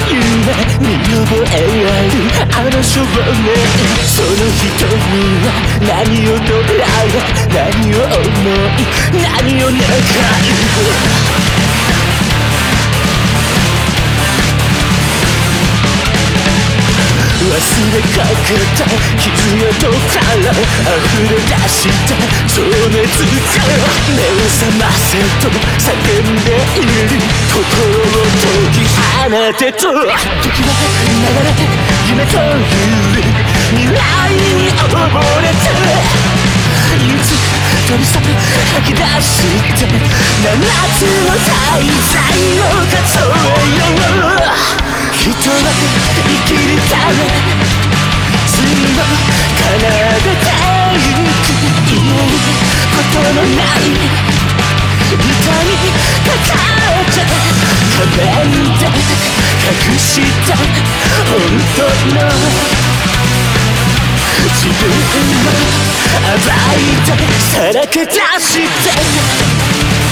夢見覚えあるあの少年、その瞳は何を捉え何を思い何を願う。忘れかけた傷跡から溢れ出した情熱が目を覚ませと叫んでいる心を解き放てと時は流れ夢という未来に溺れていつ飛び去って吐き出して7つの大罪を数えよう。人は生きるため罪を奏でてゆく言えることのない歌に抱えて仮面で隠した本当の自分を暴いてさらけ出して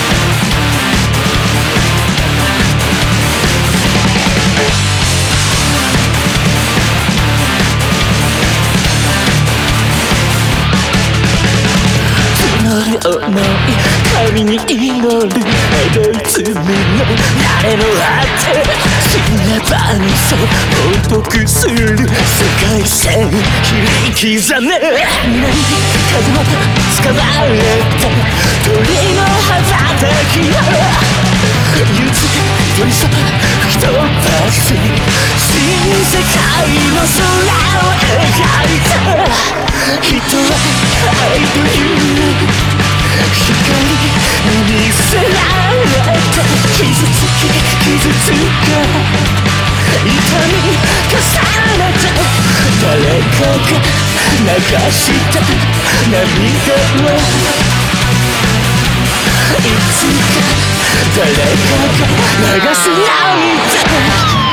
思い神に祈るエゴイズムの誰のあって死ねばにそう冒涜する世界線切り刻め南風を捕まえた鳥の羽ばたきをゆつ寄り添う吹き飛ばす新世界の空を描いた人は愛という光に見せられて傷つき傷つか痛み重ねて誰かが流した涙をいつか誰かが流す涙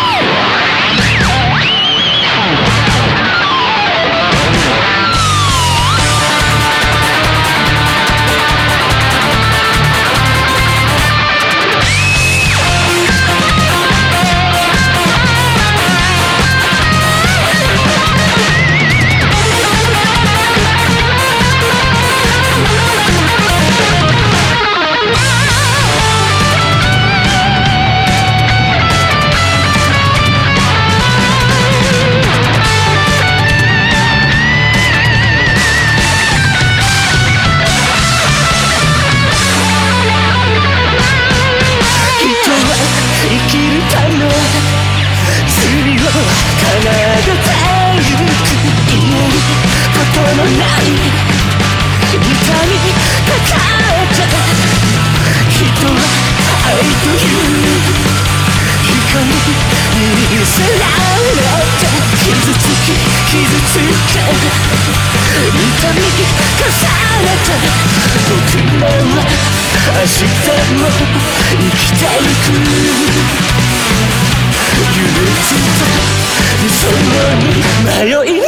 僕らは明日も生きてゆく憂鬱と理想に迷い